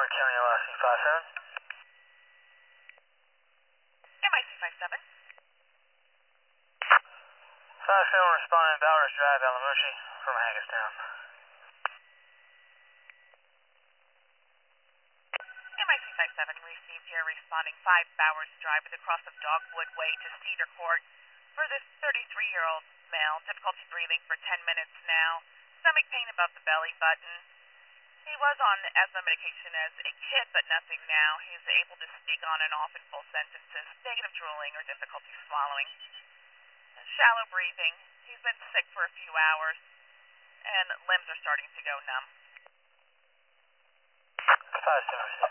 County LRC 57. MIC 57. 57 responding to Bowers Drive, Alamoshi from Hagerstown. MIC 57 received here responding 5 Bowers Drive with the cross of Dogwood Way to Cedar Court. For this 33-year-old male, difficulty breathing for 10 minutes now, stomach pain above the belly button. He was on asthma medication as a kid, but nothing now. He's able to speak on and off in full sentences, negative drooling or difficulty swallowing. Shallow breathing. He's been sick for a few hours, and limbs are starting to go numb. 57 received.